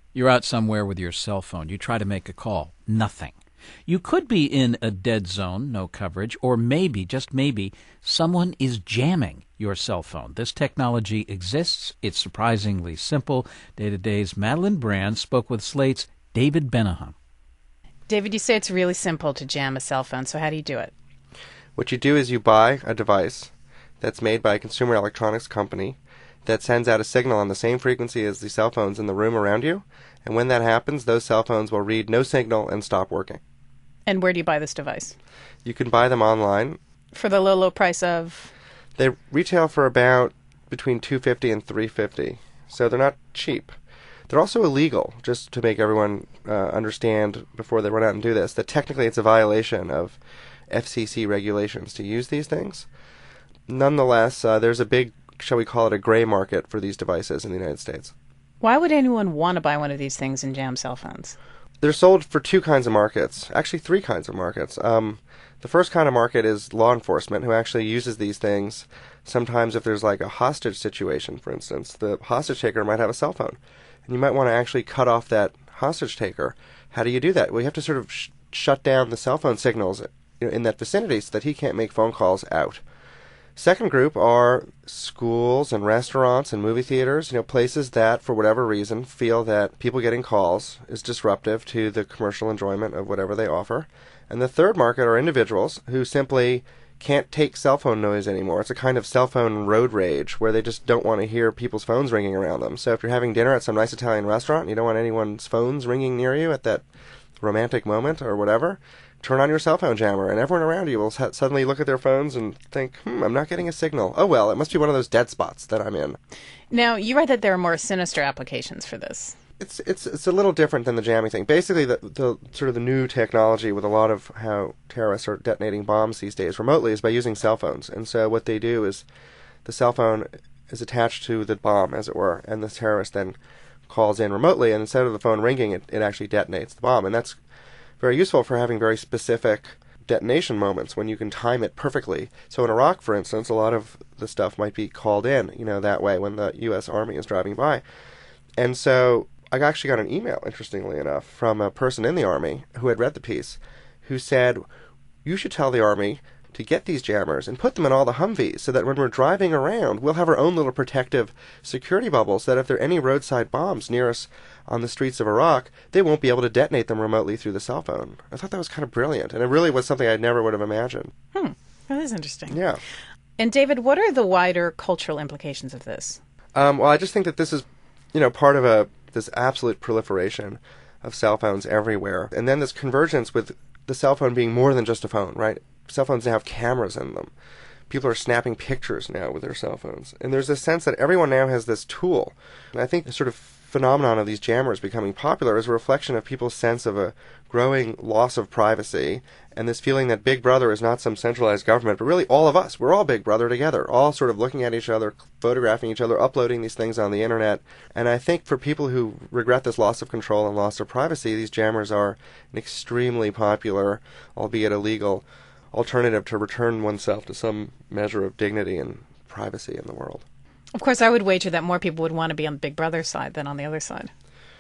You're out somewhere with your cell phone. You try to make a call. Nothing. You could be in a dead zone, no coverage, or maybe, just maybe, someone is jamming your cell phone. This technology exists. It's surprisingly simple. Day-to-Day's Madeline Brand spoke with Slate's David Benahem. David, you say it's really simple to jam a cell phone, so how do you do it? What you do is you buy a device that's made by a consumer electronics company that sends out a signal on the same frequency as the cell phones in the room around you, and when that happens, those cell phones will read no signal and stop working. And where do you buy this device? You can buy them online. For the low price of? They retail for about between $250 and $350, so they're not cheap. They're also illegal, just to make everyone understand before they run out and do this, that technically it's a violation of FCC regulations to use these things. Nonetheless, there's a big, shall we call it a gray market for these devices in the United States. Why would anyone want to buy one of these things and jam cell phones? They're sold for two kinds of markets, actually three kinds of markets. The first kind of market is law enforcement, who actually uses these things. Sometimes if there's like a hostage situation, for instance, the hostage taker might have a cell phone. And you might want to actually cut off that hostage taker. How do you do that? Well, you have to sort of shut down the cell phone signals in that vicinity so that he can't make phone calls out. Second group are schools and restaurants and movie theaters, places that, for whatever reason, feel that people getting calls is disruptive to the commercial enjoyment of whatever they offer. And the third market are individuals who simply can't take cell phone noise anymore. It's a kind of cell phone road rage where they just don't want to hear people's phones ringing around them. So if you're having dinner at some nice Italian restaurant and you don't want anyone's phones ringing near you at that romantic moment or whatever, turn on your cell phone jammer, and everyone around you will suddenly look at their phones and think, I'm not getting a signal. Oh, well, it must be one of those dead spots that I'm in. Now, you write that there are more sinister applications for this. It's a little different than the jamming thing. Basically, the sort of the new technology with a lot of how terrorists are detonating bombs these days remotely is by using cell phones. And so what they do is the cell phone is attached to the bomb, as it were, and the terrorist then calls in remotely, and instead of the phone ringing, it actually detonates the bomb. And that's very useful for having very specific detonation moments when you can time it perfectly. So in Iraq, for instance, a lot of the stuff might be called in, that way when the U.S. Army is driving by. And so I actually got an email, interestingly enough, from a person in the Army who had read the piece, who said, you should tell the Army to get these jammers and put them in all the Humvees so that when we're driving around, we'll have our own little protective security bubbles so that if there are any roadside bombs near us on the streets of Iraq, they won't be able to detonate them remotely through the cell phone. I thought that was kind of brilliant, and it really was something I never would have imagined. That is interesting. Yeah. And David, what are the wider cultural implications of this? Well, I just think that this is, part of this absolute proliferation of cell phones everywhere, and then this convergence with the cell phone being more than just a phone, right? Cell phones now have cameras in them. People are snapping pictures now with their cell phones. And there's this sense that everyone now has this tool. And I think the sort of phenomenon of these jammers becoming popular is a reflection of people's sense of a growing loss of privacy and this feeling that Big Brother is not some centralized government, but really all of us. We're all Big Brother together, all sort of looking at each other, photographing each other, uploading these things on the internet. And I think for people who regret this loss of control and loss of privacy, these jammers are an extremely popular, albeit illegal, alternative to return oneself to some measure of dignity and privacy in the world. Of course, I would wager that more people would want to be on Big Brother's side than on the other side.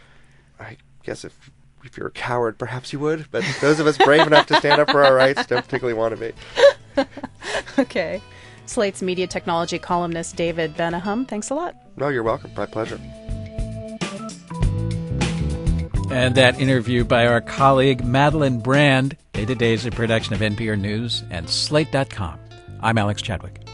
I guess if you're a coward, perhaps you would, but those of us brave enough to stand up for our rights don't particularly want to be. Okay. Slate's media technology columnist David Benahem, thanks a lot. No, you're welcome. My pleasure. And that interview by our colleague Madeline Brand. Day-to-Day is a production of NPR News and Slate.com. I'm Alex Chadwick.